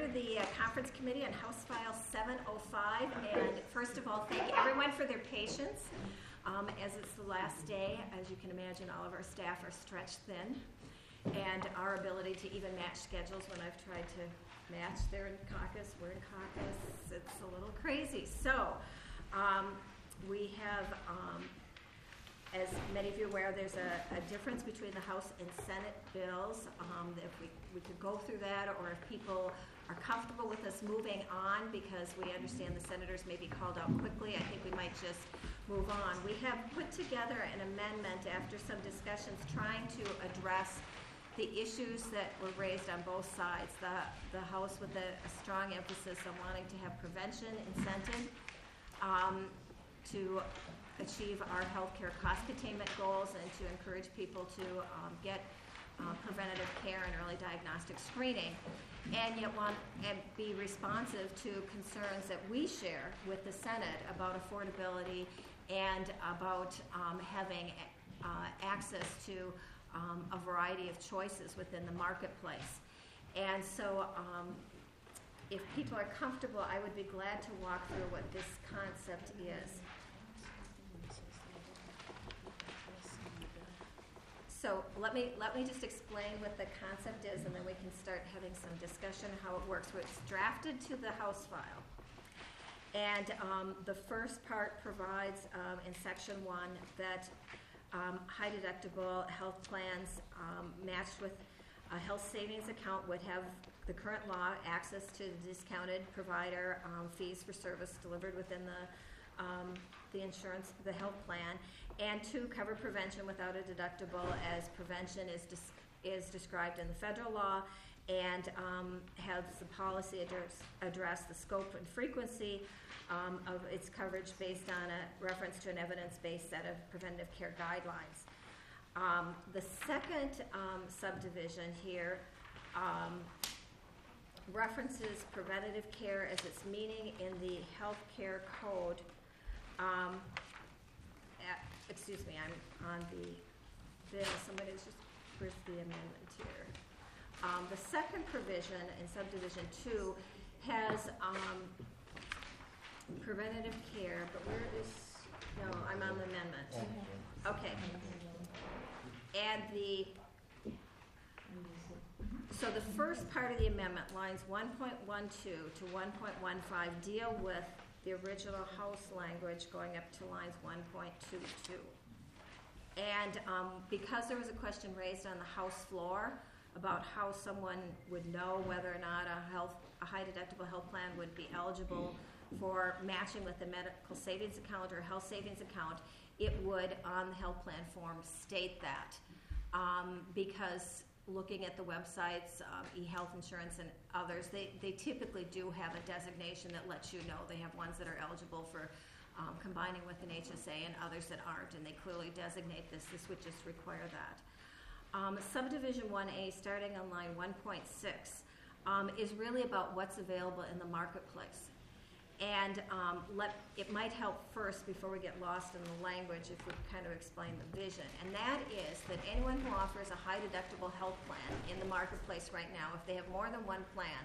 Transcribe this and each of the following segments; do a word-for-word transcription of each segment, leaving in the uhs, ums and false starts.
the uh, Conference Committee on House File seven oh five, and first of all, thank everyone for their patience. Um, as it's the last day, as you can imagine, all of our staff are stretched thin, and our ability to even match schedules when I've tried to match, they're in caucus, we're in caucus, it's a little crazy. So, um, we have, um, as many of you are aware, there's a, a difference between the House and Senate bills. Um, if we, we could go through that, or if people are comfortable with us moving on, because we understand the senators may be called out quickly, I think we might just move on. We have put together an amendment after some discussions trying to address the issues that were raised on both sides. The, the House with a, a strong emphasis on wanting to have prevention incentive um, to achieve our healthcare cost containment goals and to encourage people to um, get uh, preventative care and early diagnostic screening, and yet want and be responsive to concerns that we share with the Senate about affordability and about um, having uh, access to um, a variety of choices within the marketplace. And so um, if people are comfortable, I would be glad to walk through what this concept is. So let me let me just explain what the concept is, and then we can start having some discussion how it works. So it's drafted to the House file, and um, the first part provides um, in section one that um, high deductible health plans um, matched with a health savings account would have the current law access to discounted provider um, fees for service delivered within the um, the insurance, the health plan, and to cover prevention without a deductible, as prevention is dis- is described in the federal law, and um, has the policy address, address the scope and frequency um, of its coverage based on a reference to an evidence-based set of preventive care guidelines. Um, the second um, subdivision here um, references preventative care as its meaning in the health care code. Um, at, excuse me, I'm on the bill. Somebody's just, where's the amendment here? Um, the second provision in subdivision two has um, preventative care, but where is, no, I'm on the amendment. Okay. And the, so the first part of the amendment, lines one point one two to one point one five, deal with the original House language going up to lines one point two two. And um, because there was a question raised on the House floor about how someone would know whether or not a health, a high deductible health plan would be eligible for matching with a medical savings account or health savings account, it would on the health plan form state that. Um, because looking at the websites, um, eHealth Insurance and others, they, they typically do have a designation that lets you know. They have ones that are eligible for um, combining with an H S A and others that aren't, and they clearly designate this. This would just require that. Um, subdivision one A, starting on line one point six, um, is really about what's available in the marketplace. And um, let, it might help first, before we get lost in the language, if we kind of explain the vision. And that is that anyone who offers a high deductible health plan in the marketplace right now, if they have more than one plan,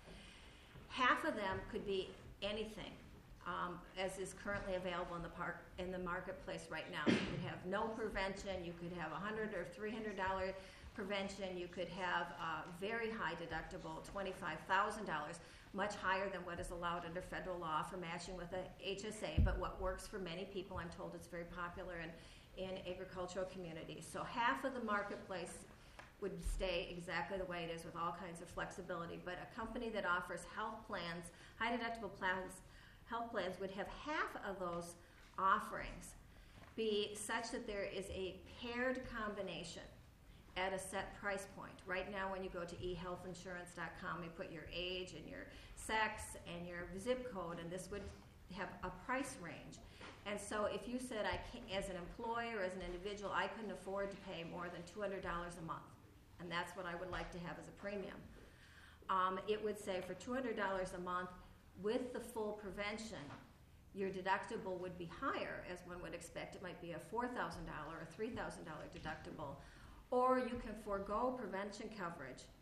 half of them could be anything, um, as is currently available in the park in the marketplace right now. You could have no prevention, you could have a hundred or three hundred dollar prevention, you could have a very high deductible, twenty-five thousand dollars. Much higher than what is allowed under federal law for matching with a H S A, but what works for many people, I'm told it's very popular in, in agricultural communities. So half of the marketplace would stay exactly the way it is with all kinds of flexibility, but a company that offers health plans, high deductible plans, health plans would have half of those offerings be such that there is a paired combination at a set price point. Right now, when you go to e health insurance dot com, you put your age and your sex and your zip code, and this would have a price range. And so if you said, I can't, as an employee or as an individual, I couldn't afford to pay more than two hundred dollars a month, and that's what I would like to have as a premium, um, it would say for two hundred dollars a month with the full prevention, your deductible would be higher, as one would expect. It might be a four thousand dollars or three thousand dollars deductible. Or you can forego prevention coverage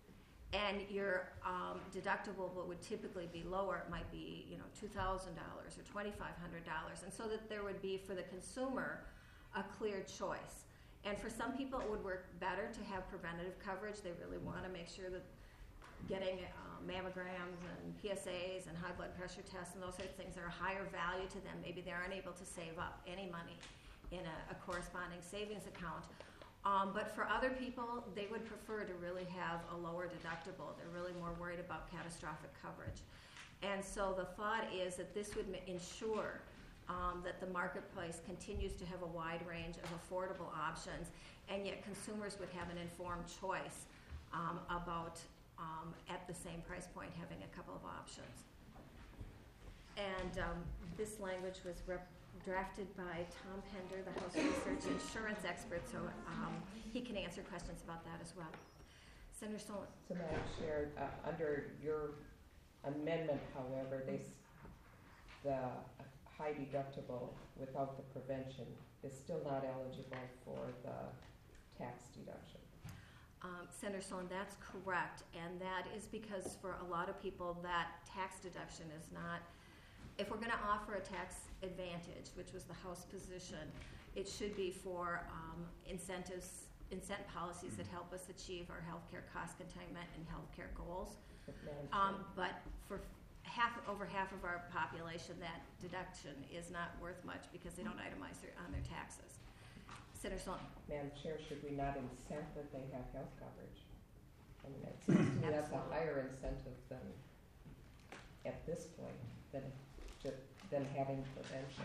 and your um, deductible would typically be lower. It might be, you know, two thousand dollars or twenty-five hundred dollars, and so that there would be, for the consumer, a clear choice. And for some people, it would work better to have preventative coverage. They really want to make sure that getting uh, mammograms and P S As and high blood pressure tests and those sort of things are a higher value to them. Maybe they're unable to save up any money in a, a corresponding savings account. Um, but for other people, they would prefer to really have a lower deductible. They're really more worried about catastrophic coverage. And so the thought is that this would ma- ensure um, that the marketplace continues to have a wide range of affordable options, and yet consumers would have an informed choice um, about, um, at the same price point, having a couple of options. And um, this language was rep- drafted by Tom Pender, the House Research Insurance expert, so um, he can answer questions about that as well. Senator Solon. So, Madam Chair, uh, under your amendment, however, they, s- the high deductible without the prevention is still not eligible for the tax deduction. Um, Senator Solon, that's correct, and that is because for a lot of people that tax deduction is not, if we're going to offer a tax advantage, which was the House position, it should be for um, incentives, incent policies that help us achieve our healthcare cost containment and healthcare goals. Um, but for half, over half of our population, that deduction is not worth much because they don't itemize their, on their taxes. Senator Solon. Madam Chair, should we not incent that they have health coverage? I mean, it seems to me that's a higher incentive than, at this point, than just than having prevention.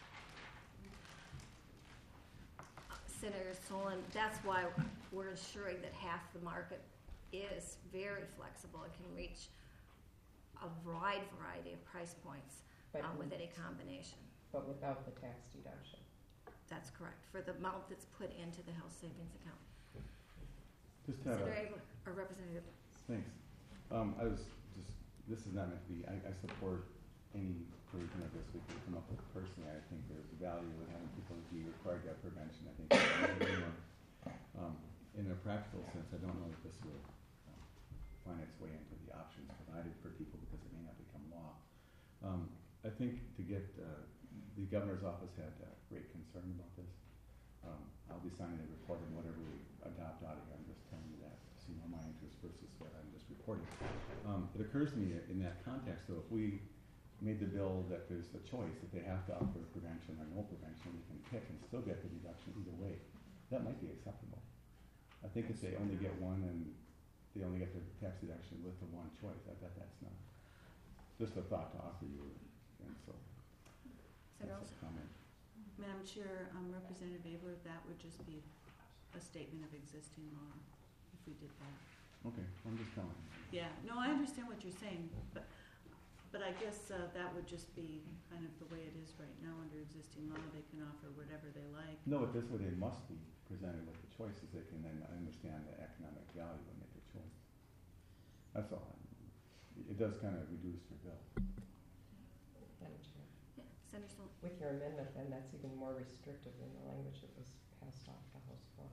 Uh, Senator Solon, that's why we're ensuring that half the market is very flexible and can reach a wide variety of price points um, with any combination. But without the tax deduction. That's correct, for the amount that's put into the health savings account. Just have Senator a, Abler, or Representative. thanks. Um, I was just, this is not meant to be, I, I support any version of this we can come up with personally. I think there's value in having people be required to have prevention. I think um, in a practical sense, I don't know that this will uh, find its way into the options provided for people because it may not become law. Um, I think to get, uh, the governor's office had uh, great concern about this. Um, I'll be signing a report on whatever we adopt out of here. I'm just telling you that to see more my interest versus what I'm just reporting. Um, it occurs to me that in that context, though, if we made the bill that there's a choice that they have to offer prevention or no prevention, we can pick and still get the deduction either way. That might be acceptable. I think if they only get one and they only get the tax deduction with the one choice, I bet that's not. Just a thought to offer you, and so that's a comment. Madam Chair, um, Representative Abler, that would just be a statement of existing law if we did that. Okay, I'm just telling you. Yeah, no, I understand what you're saying, but but I guess uh, that would just be kind of the way it is right now under existing law. They can offer whatever they like. No, but this way they must be presented with the choices. They can then understand the economic value and make a choice. That's all. It does kind of reduce your bill. Madam Chair. Yeah, Senator Solon. With your amendment, then that's even more restrictive than the language that was passed off the House floor.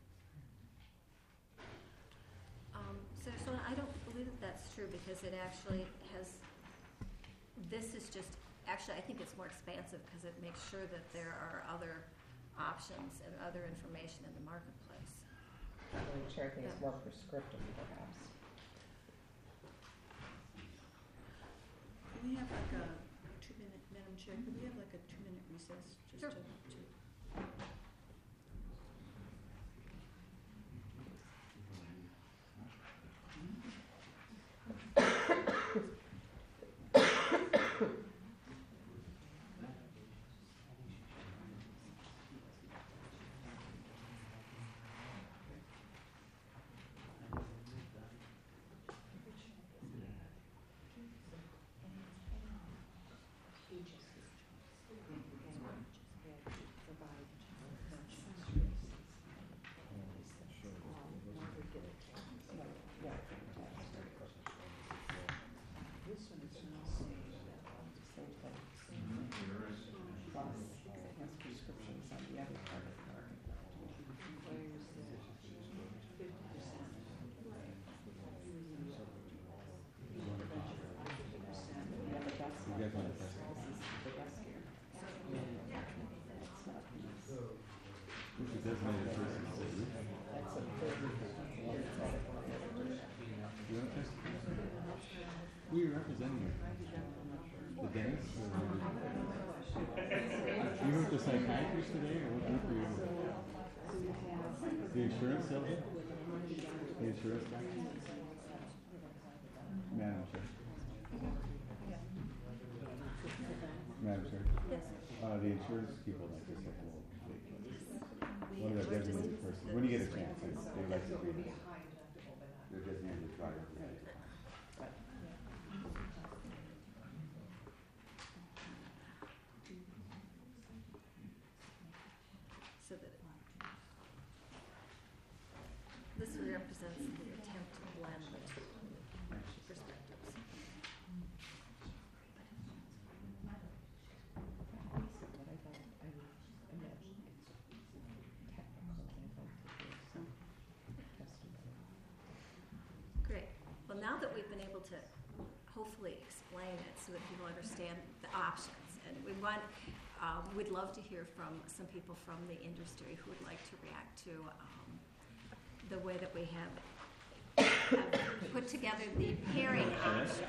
Um, Senator Solon, I don't believe that that's true because it actually has, this is just, actually I think it's more expansive because it makes sure that there are other options and other information in the marketplace. Madam Chair, I think Yeah. it's more prescriptive perhaps. Can we have like a two minute, Madam Chair, could we have like a two minute recess just Sure. to, to guys want to press it? Who's the designated person to say Ruth? That's a big, You want to press it? Who are you representing here? The dentist or the... You were with the psychiatrist today, or what group were you with? The insurance salesman? The insurance guy? Madam Chair. Madam Chair. Yes. Uh, the insurance people like to say hello. We- One of the we're just- designated person, when you get a chance, they, they like to do this. They're designated driver. So that it- this represents the attempt to blend the two perspectives. but I thought, I imagine it's technical, and I'd like to hear some testimony. Great. Well, now that we've been able to hopefully explain it so that people understand the options, and we want, uh, we'd love to hear from some people from the industry who would like to react to um, the way that we have, have put together the pairing option.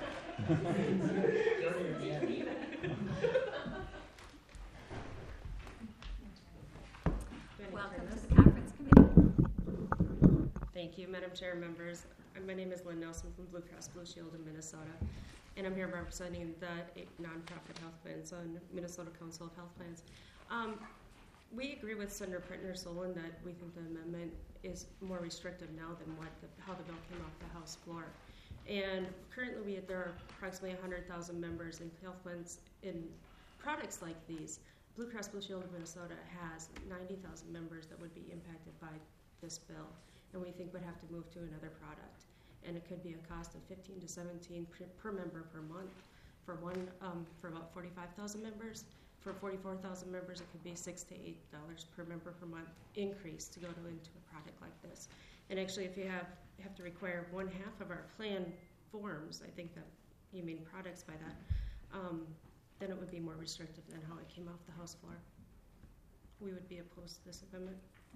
Welcome to the conference committee. Thank you, Madam Chair, members. Uh, My name is Lynn Nelson from Blue Cross Blue Shield in Minnesota, and I'm here representing the nonprofit health plans on Minnesota Council of Health Plans. Um, we agree with Senator Prittner Solon that we think the amendment is more restrictive now than what the, how the bill came off the House floor. And currently, we there are approximately one hundred thousand members in health plans in products like these. Blue Cross Blue Shield of Minnesota has ninety thousand members that would be impacted by this bill, and we think would have to move to another product. And it could be a cost of fifteen to seventeen per, per member per month. For one, um, for about forty-five thousand members. For forty-four thousand members, it could be six to eight dollars per member per month increase to go to into a product like this. And actually, if you have you have to require one half of our plan forms, I think that you mean products by that. Um, then it would be more restrictive than how it came off the House floor. We would be opposed to this amendment.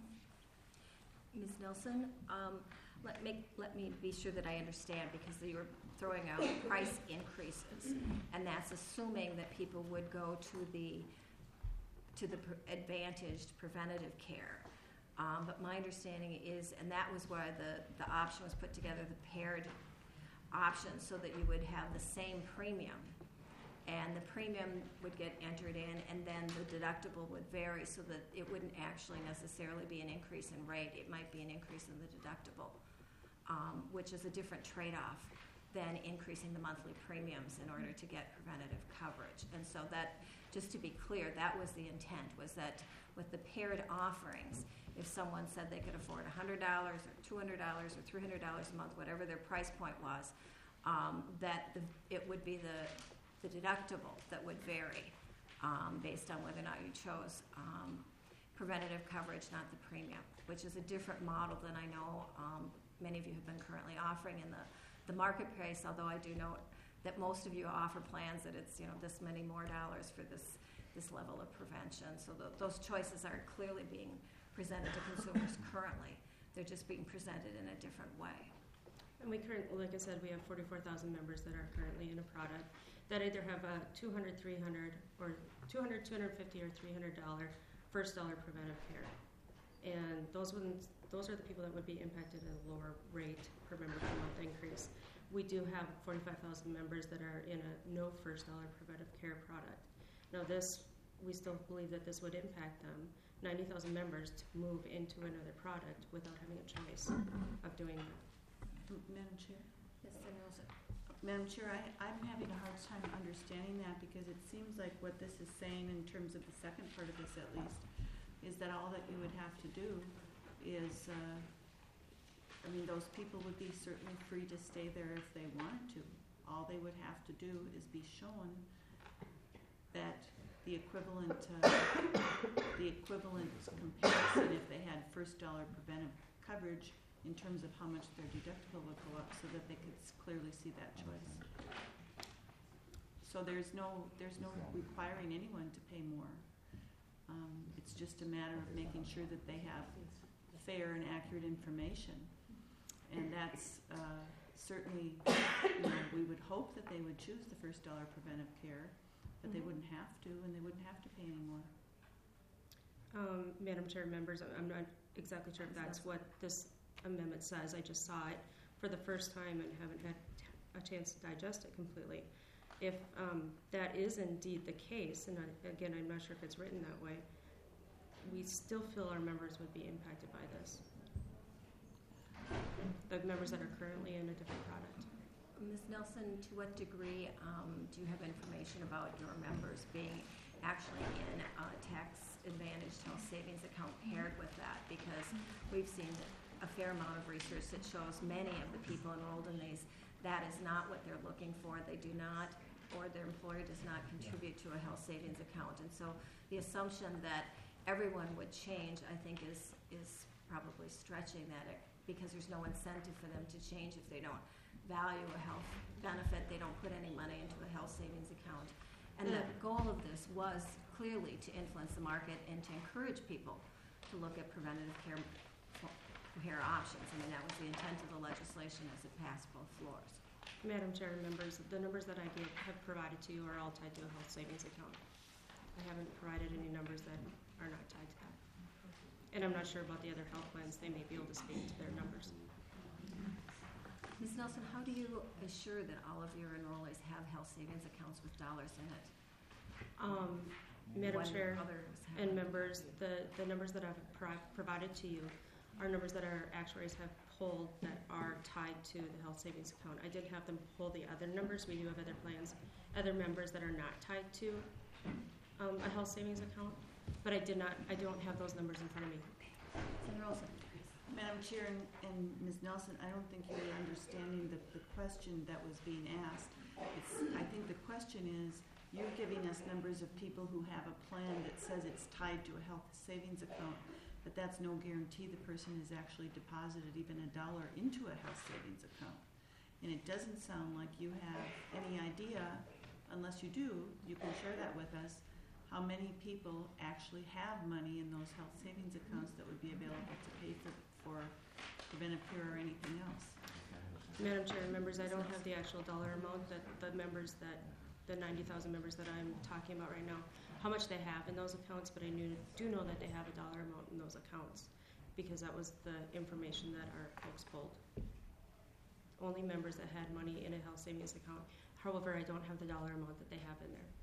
Miz Nelson, um, let me, let me be sure that I understand, because you were throwing out price increases, and that's assuming that people would go to the, to the pre- advantaged preventative care. Um, but my understanding is, and that was why the, the option was put together, the paired option, so that you would have the same premium. And the premium would get entered in, and then the deductible would vary, so that it wouldn't actually necessarily be an increase in rate. It might be an increase in the deductible, um, which is a different trade-off than increasing the monthly premiums in order to get preventative coverage. And so that, just to be clear, that was the intent, was that with the paired offerings, if someone said they could afford one hundred dollars or two hundred dollars or three hundred dollars a month, whatever their price point was, um, that the, it would be the the deductible that would vary um, based on whether or not you chose um, preventative coverage, not the premium, which is a different model than I know um, many of you have been currently offering in the, the marketplace, although I do note that most of you offer plans that it's, you know, this many more dollars for this, this level of prevention. So the, those choices are clearly being presented to consumers currently. They're just being presented in a different way. And we currently, like I said, we have forty-four thousand members that are currently in a product that either have a two hundred, three hundred, or two hundred, two hundred fifty, or three hundred dollars first dollar preventive care. And those ones, those are the people that would be impacted at a lower rate per member per month increase. We do have forty-five thousand members that are in a no first dollar preventive care product. Now this, we still believe that this would impact them, ninety thousand members, to move into another product without having a choice of doing that. Madam Chair? Mister Nelson. Madam Chair, I, I'm having a hard time understanding that, because it seems like what this is saying, in terms of the second part of this at least, is that all that you would have to do is, uh, I mean, those people would be certainly free to stay there if they wanted to. All they would have to do is be shown that the equivalent, uh, the equivalent comparison, if they had first dollar preventive coverage, in terms of how much their deductible would go up, so that they could clearly see that choice. So there's no, there's no requiring anyone to pay more. Um, it's just a matter of making sure that they have fair and accurate information. And that's, uh, certainly, you know, we would hope that they would choose the first dollar preventive care, but they Mhm. wouldn't have to, and they wouldn't have to pay anymore. Um, Madam Chair, members, I'm- I'm not exactly sure if that's what this amendment says. I just saw it for the first time and haven't had a chance to digest it completely. If um, that is indeed the case, and I, again, I'm not sure if it's written that way, we still feel our members would be impacted by this. The members that are currently in a different product. Miz Nelson, to what degree um, do you have information about your members being actually in a tax advantaged health savings account paired with that? Because we've seen a fair amount of research that shows many of the people enrolled in these, that is not what they're looking for. They do not, or their employer does not contribute to a health savings account. And so the assumption that everyone would change, I think, is is probably stretching that, it, because there's no incentive for them to change if they don't value a health benefit. They don't put any money into a health savings account. And the goal of this was clearly to influence the market and to encourage people to look at preventative care care options. I mean, that was the intent of the legislation as it passed both floors. Madam Chair and members, the numbers that I gave, have provided to you are all tied to a health savings account. I haven't provided any numbers that are not tied to that. And I'm not sure about the other health plans. They may be able to speak to their numbers. Miz Nelson, how do you assure that all of your enrollees have health savings accounts with dollars in it? Um, Madam when Chair others and haven't? members, the, the numbers that I've pro- provided to you are numbers that our actuaries have pulled that are tied to the health savings account. I did have them pull the other numbers. We do have other plans, other members that are not tied to um, a health savings account, but I did not, I don't have those numbers in front of me. Senator Olson. Madam Chair and, and Miz Nelson, I don't think you were understanding the, the question that was being asked. It's, I think the question is, you're giving us numbers of people who have a plan that says it's tied to a health savings account, but that's no guarantee the person has actually deposited even a dollar into a health savings account. And it doesn't sound like you have any idea, unless you do, you can share that with us, how many people actually have money in those health savings accounts that would be available to pay for, for preventive care or anything else. Madam Chair and members, I don't have the actual dollar amount that the members that, the ninety thousand members that I'm talking about right now, how much they have in those accounts, but I knew, do know that they have a dollar amount in those accounts because that was the information that our folks pulled. Only members that had money in a health savings account. However, I don't have the dollar amount that they have in there.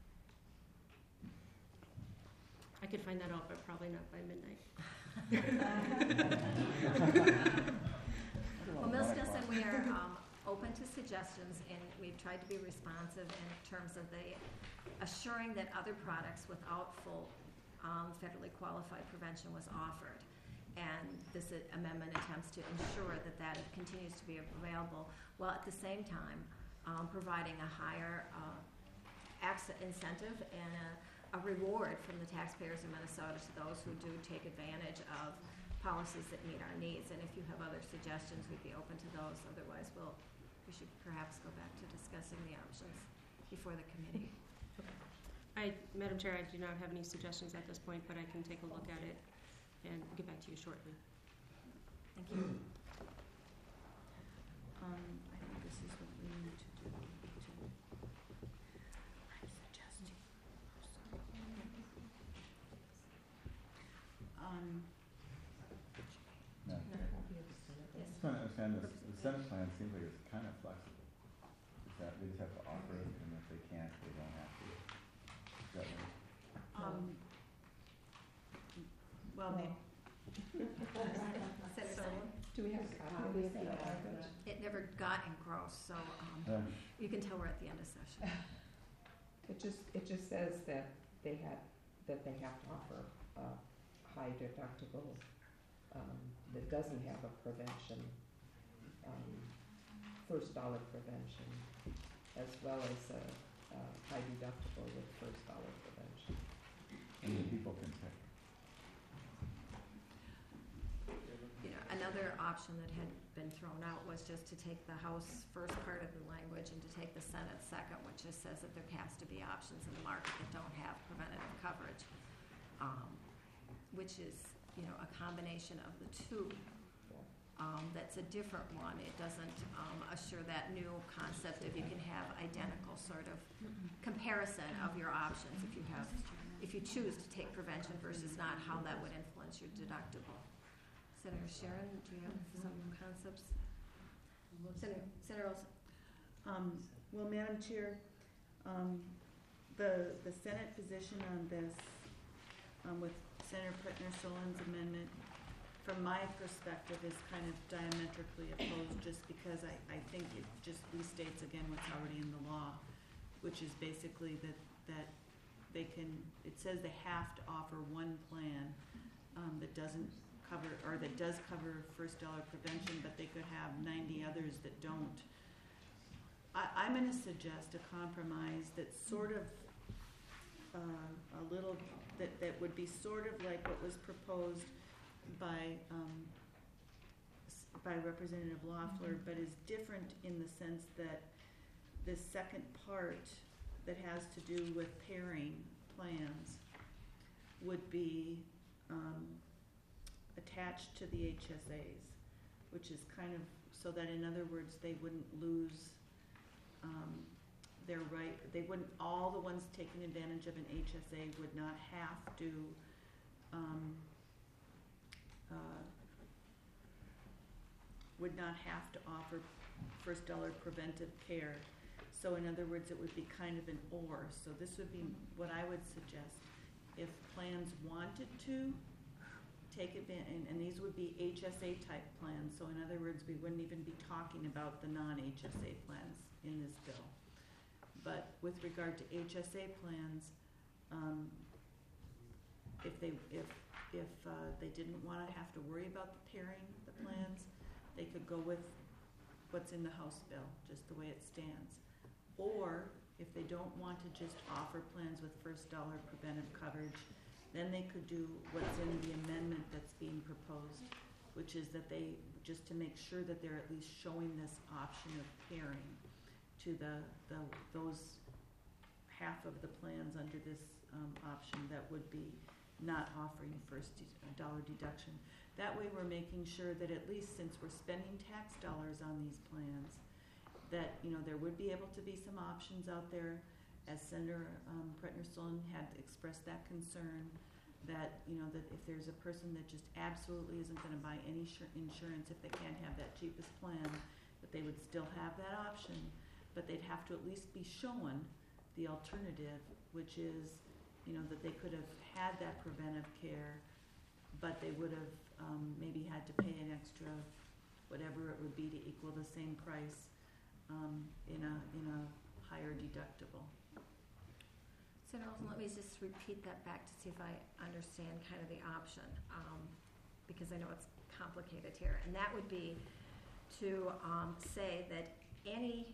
I could find that out, but probably not by midnight. Well, Miz Nelson, we are um, open to suggestions, and we've tried to be responsive in terms of the assuring that other products without full um, federally qualified prevention was offered. And this uh, amendment attempts to ensure that that continues to be available, while at the same time um, providing a higher uh, access incentive and a, a reward from the taxpayers in Minnesota to those who do take advantage of policies that meet our needs. And if you have other suggestions, we'd be open to those. Otherwise, we'll, we should perhaps go back to discussing the options before the committee. I, Madam Chair, I do not have any suggestions at this point, but I can take a look at it and get back to you shortly. Thank you. Um, I think this is what we need to do. To, I'm suggesting. Um, No, Copy of the Senate. Yes. just want to understand this, the Senate plan seems like it's kind of flexible. Is that they just have to offer it, and if they can't, they don't have to. Is that right? um, well, they, Senator So- Sullivan? Do we have a copy of the language? It never got engrossed, so um, Um, you can tell we're at the end of session. It just, it just says that they have, that they have to offer a high deductible, um, that doesn't have a prevention, um, first dollar prevention, as well as a, a high deductible with first dollar prevention. and the people can pick. You know, another option that had been thrown out was just to take the House first part of the language and to take the Senate second, which just says that there has to be options in the market that don't have preventative coverage, um, which is, you know, a combination of the two. Um, that's a different one. It doesn't um, assure that new concept of you can have identical sort of comparison of your options if you have, if you choose to take prevention versus not, how that would influence your deductible. Senator Sharon, do you have some concepts? Senator, Senator Olson. Um, well, Madam Chair, um, the, the Senate position on this, um, with Senator Pretner-Solon's amendment, from my perspective, is kind of diametrically opposed, just because I, I think it just restates again what's already in the law, which is basically that, that they can, it says they have to offer one plan um, that doesn't cover, or that does cover first dollar prevention, but they could have ninety others that don't. I, I'm going to suggest a compromise that's sort of uh, a little, that, that would be sort of like what was proposed by um, s- by Representative Loeffler, but is different in the sense that the second part that has to do with pairing plans would be um, attached to the H S As, which is kind of so that, in other words, they wouldn't lose um, their right. They wouldn't. All the ones taking advantage of an H S A would not have to. Um, Uh, would not have to offer first dollar preventive care. So in other words, it would be kind of an or. So this would be what I would suggest. If plans wanted to take advantage, and, and these would be H S A type plans. So in other words, we wouldn't even be talking about the non-H S A plans in this bill. But with regard to H S A plans, um, if they, if If uh, they didn't want to have to worry about the pairing the plans, they could go with what's in the House bill, just the way it stands. Or if they don't want to just offer plans with first dollar preventive coverage, then they could do what's in the amendment that's being proposed, which is that they, just to make sure that they're at least showing this option of pairing to the, the those half of the plans under this um, option that would be not offering first de- dollar deduction. That way we're making sure that at least, since we're spending tax dollars on these plans, that, you know, there would be able to be some options out there, as Senator um, Pretner-Solon had expressed that concern, that, you know, that if there's a person that just absolutely isn't going to buy any sh- insurance if they can't have that cheapest plan, that they would still have that option, but they'd have to at least be shown the alternative, which is, you know, that they could have had that preventive care, but they would have um, maybe had to pay an extra, whatever it would be, to equal the same price um, in a in a higher deductible. Senator Olson, let me just repeat that back to see if I understand kind of the option, um, because I know it's complicated here. And that would be to um, say that any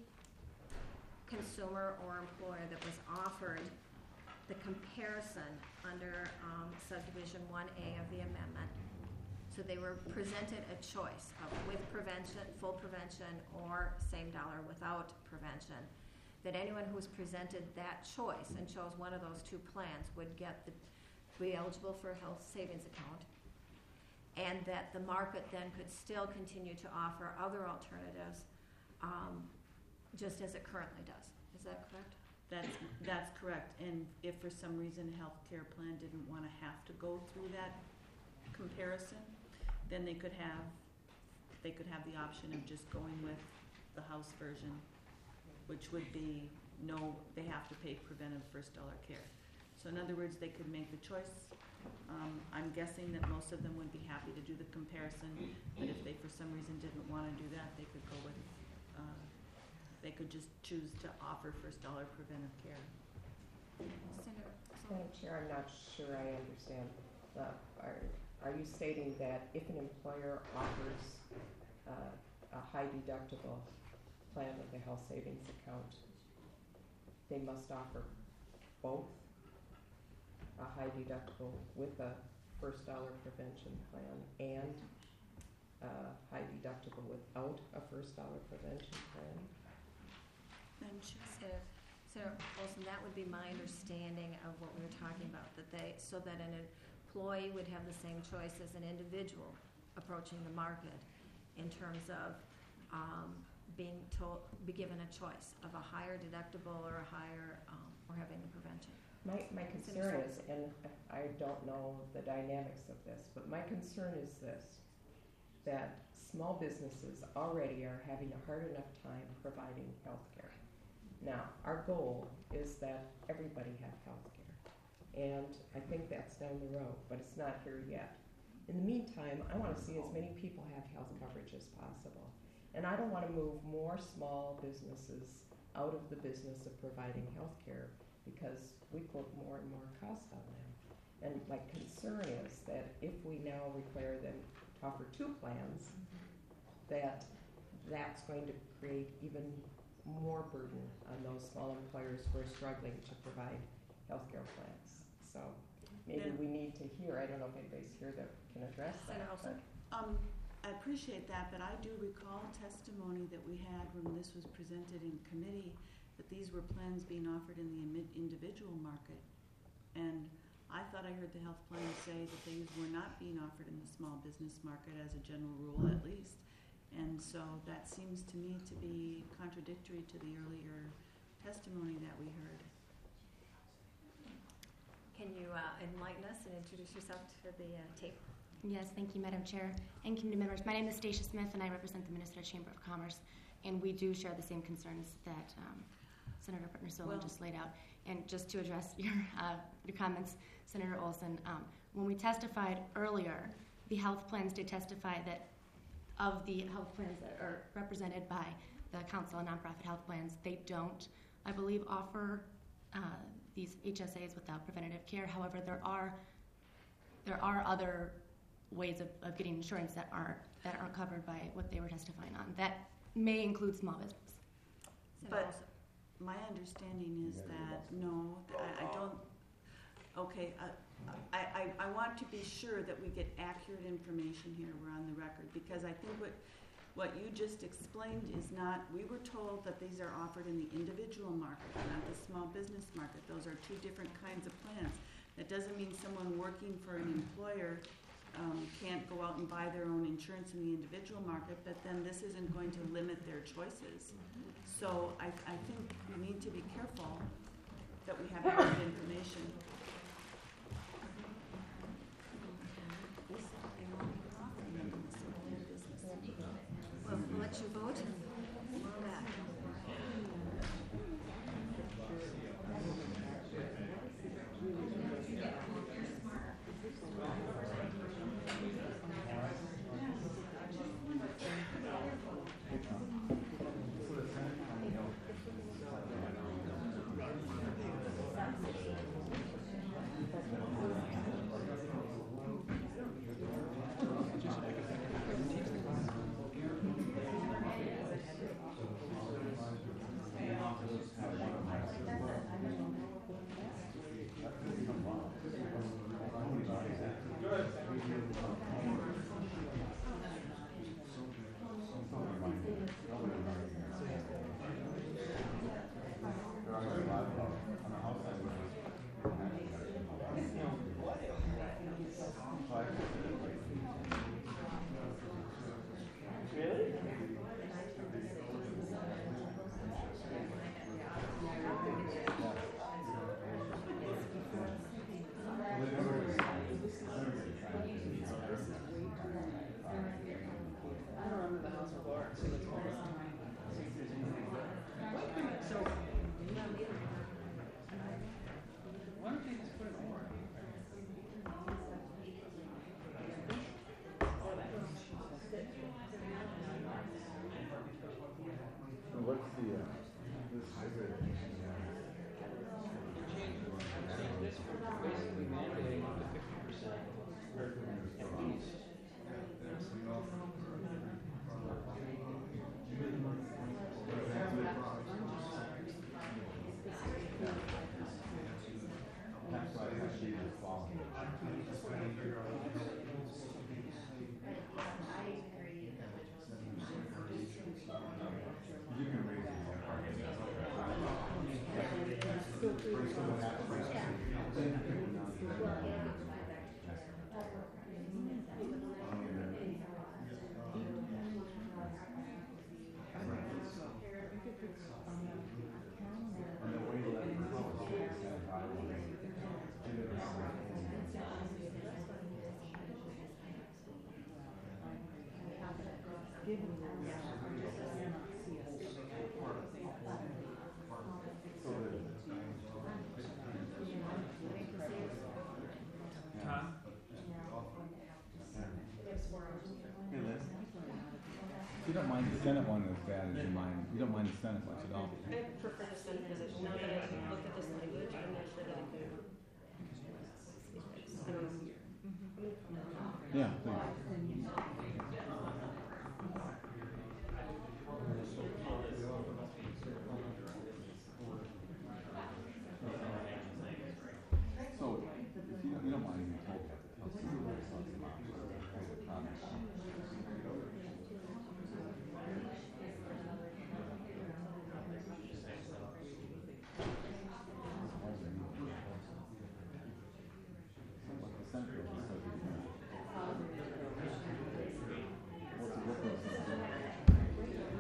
consumer or employer that was offered the comparison under um, subdivision one A of the amendment. So they were presented a choice of with prevention, full prevention, or same dollar without prevention. That anyone who was presented that choice and chose one of those two plans would get the, be eligible for a health savings account, and that the market then could still continue to offer other alternatives, um, just as it currently does. Is that correct? That's that's correct. And if for some reason a healthcare plan didn't want to have to go through that comparison, then they could have they could have the option of just going with the House version, which would be no, they have to pay preventive first dollar care. So in other words, they could make the choice. Um, I'm guessing that most of them would be happy to do the comparison, but if they for some reason didn't want to do that, they could go with. Uh, They could just choose to offer first dollar preventive care. Senator, Madam Chair, I'm not sure I understand. Uh, are, are you stating that if an employer offers uh, a high deductible plan with a health savings account, they must offer both a high deductible with a first dollar prevention plan and uh, high deductible without a first dollar prevention plan? Then sure. So, so Olson, that would be my understanding of what we were talking about, that they, so that an employee would have the same choice as an individual approaching the market in terms of um, being told, be given a choice of a higher deductible or a higher, um, or having the prevention. My, my It's concern is, interesting. and I don't know the dynamics of this, but my concern is this, that small businesses already are having a hard enough time providing health care. Now, our goal is that everybody have health care, and I think that's down the road, but it's not here yet. In the meantime, I want to see as many people have health coverage as possible, and I don't want to move more small businesses out of the business of providing health care because we put more and more cost on them. And my concern is that if we now require them to offer two plans, that that's going to create even more burden on those small employers who are struggling to provide healthcare plans. So maybe Yeah. we need to hear, I don't know if anybody's here that can address that. Senator Olson? but- Um, I appreciate that, but I do recall testimony that we had when this was presented in committee, that these were plans being offered in the imi- individual market. And I thought I heard the health plan say that these were not being offered in the small business market as a general rule at least. And so that seems to me to be contradictory to the earlier testimony that we heard. Can you uh, enlighten us and introduce yourself to the uh, tape? Yes, thank you, Madam Chair and committee members. My name is Stacia Smith, and I represent the Minnesota Chamber of Commerce, and we do share the same concerns that um, Senator Putner-Sola Well- just laid out. And just to address your uh, your comments, Senator Olson, um, when we testified earlier, the health plans did testify that of the health plans that are represented by the Council of Nonprofit Health Plans, they don't, I believe, offer uh, these H S As without preventative care. However, there are there are other ways of, of getting insurance that aren't that aren't covered by what they were testifying on. That may include small business. Senator But- Olson? My understanding is that, no, I, I don't, okay, uh, I, I, I want to be sure that we get accurate information here, we're on the record, because I think what, what you just explained is not, we were told that these are offered in the individual market, not the small business market. Those are two different kinds of plans. That doesn't mean someone working for an employer um, can't go out and buy their own insurance in the individual market, but then this isn't going to limit their choices. So I, I think we need to be careful that we have accurate information. Well, we'll let you vote and we'll go back. So what's the, uh, this hybrid? Basically mandating up to fifty percent at least. given this, I just cannot see us doing it. So the, Huh? hey Liz, you don't mind the Senate one as bad as you mind, you don't mind the Senate much at all. I prefer the Senate because now that I've looked at this language, I'm not sure that I can. I don't know. Yeah, please. So, if you, you don't mind being told that, tell somebody what it's about, create a promise. What the Senate bill just says is, what's the difference?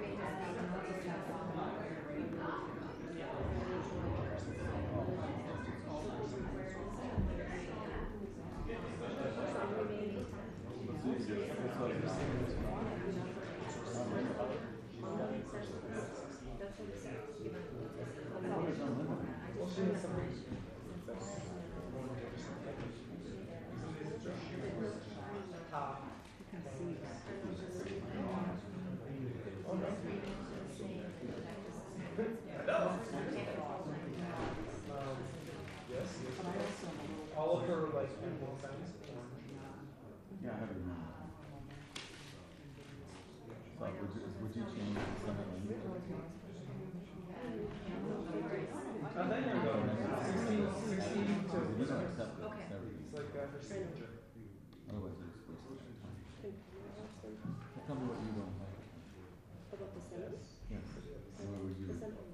All of her like animal sounds. Yeah, I have it in mind. So would you, would you change the Senate language? Uh, then you're going sixteen, sixteen to. Because if you don't accept it, it's never It's easy. like uh, her signature. Otherwise, you're just wasting your time. Tell me what you don't like. About the Senate? Yes. So what would you? The Senate